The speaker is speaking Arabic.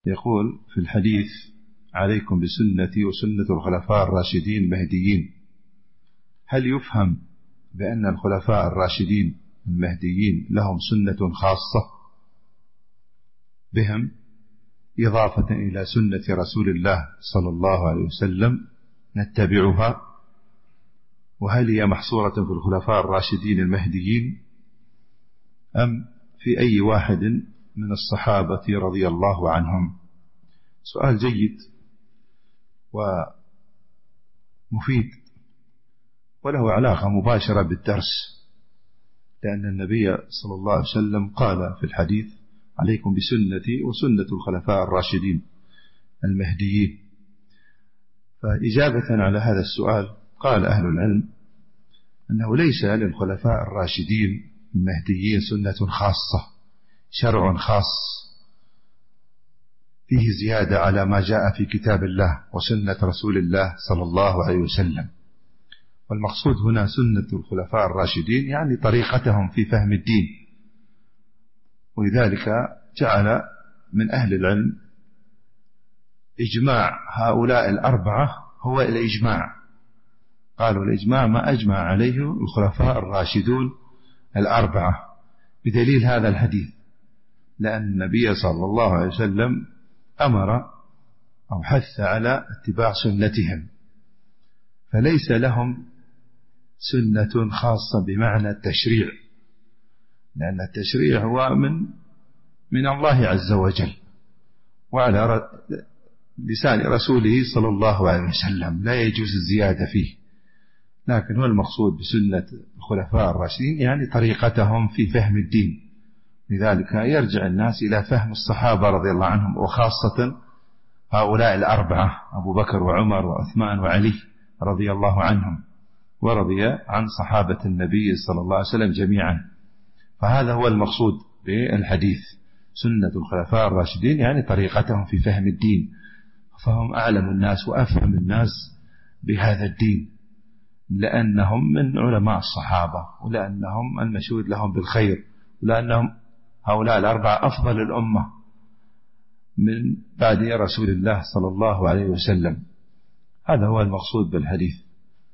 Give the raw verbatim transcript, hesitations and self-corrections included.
يقول في الحديث: عليكم بسنتي وسنة الخلفاء الراشدين المهديين. هل يفهم بأن الخلفاء الراشدين المهديين لهم سنة خاصة بهم إضافة إلى سنة رسول الله صلى الله عليه وسلم نتبعها؟ وهل هي محصورة في الخلفاء الراشدين المهديين أم في أي واحد من الصحابة رضي الله عنهم؟ سؤال جيد ومفيد وله علاقة مباشرة بالدرس، لأن النبي صلى الله عليه وسلم قال في الحديث: عليكم بسنتي وسنة الخلفاء الراشدين المهديين. فإجابة على هذا السؤال قال أهل العلم أنه ليس للخلفاء الراشدين المهديين سنة خاصة، شرع خاص فيه زيادة على ما جاء في كتاب الله وسنة رسول الله صلى الله عليه وسلم. والمقصود هنا سنة الخلفاء الراشدين يعني طريقتهم في فهم الدين، ولذلك جعل من أهل العلم إجماع هؤلاء الأربعة هو الإجماع. قالوا الإجماع ما أجمع عليه الخلفاء الراشدون الأربعة، بدليل هذا الحديث، لأن النبي صلى الله عليه وسلم أمر أو حث على اتباع سنتهم، فليس لهم سنة خاصة بمعنى التشريع، لأن التشريع هو من من الله عز وجل وعلى لسان رسوله صلى الله عليه وسلم، لا يجوز الزيادة فيه. لكن هو المقصود بسنة الخلفاء الراشدين يعني طريقتهم في فهم الدين. لذلك يرجع الناس إلى فهم الصحابة رضي الله عنهم، وخاصة هؤلاء الأربعة: أبو بكر وعمر وعثمان وعلي رضي الله عنهم، ورضي عن صحابة النبي صلى الله عليه وسلم جميعا. فهذا هو المقصود بالحديث: سنة الخلفاء الراشدين يعني طريقتهم في فهم الدين، فهم أعلم الناس وأفهم الناس بهذا الدين، لأنهم من علماء الصحابة، ولأنهم المشهود لهم بالخير، ولأنهم هؤلاء الأربعة أفضل الأمة من بعد رسول الله صلى الله عليه وسلم. هذا هو المقصود بالحديث.